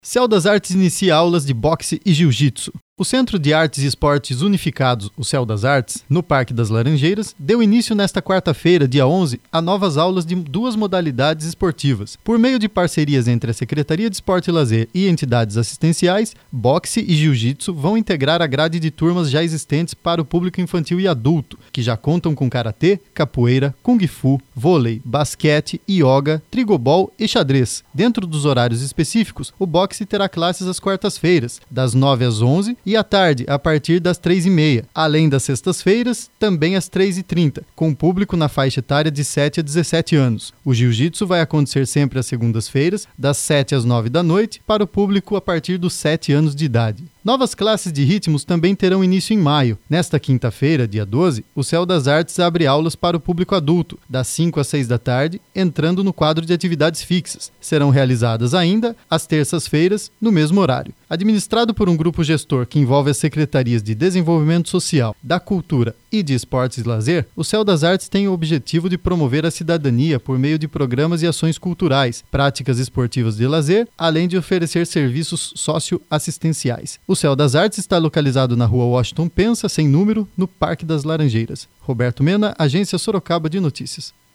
Céu das Artes inicia aulas de boxe e jiu-jitsu. O Centro de Artes e Esportes Unificados, o Céu das Artes, no Parque das Laranjeiras, deu início nesta quarta-feira, dia 11, a novas aulas de duas modalidades esportivas. Por meio de parcerias entre a Secretaria de Esporte e Lazer e entidades assistenciais, boxe e jiu-jitsu vão integrar a grade de turmas já existentes para o público infantil e adulto, que já contam com karatê, capoeira, kung fu, vôlei, basquete, yoga, trigobol e xadrez. Dentro dos horários específicos, o boxe terá classes às quartas-feiras, das 9 às 11 e à tarde, a partir das 3h30. Além das sextas-feiras, também às 3h30, com público na faixa etária de 7 a 17 anos. O jiu-jitsu vai acontecer sempre às segundas-feiras, das 7 às 9 da noite, para o público a partir dos 7 anos de idade. Novas classes de ritmos também terão início em maio. Nesta quinta-feira, dia 12, o Céu das Artes abre aulas para o público adulto, das 5 às 6 da tarde, entrando no quadro de atividades fixas. Serão realizadas ainda às terças-feiras, no mesmo horário. Administrado por um grupo gestor que envolve as secretarias de Desenvolvimento Social, da Cultura e de Esportes e Lazer, o Céu das Artes tem o objetivo de promover a cidadania por meio de programas e ações culturais, práticas esportivas de lazer, além de oferecer serviços socioassistenciais. O Céu das Artes está localizado na rua Washington Pensa, sem número, no Parque das Laranjeiras. Roberto Mena, Agência Sorocaba de Notícias.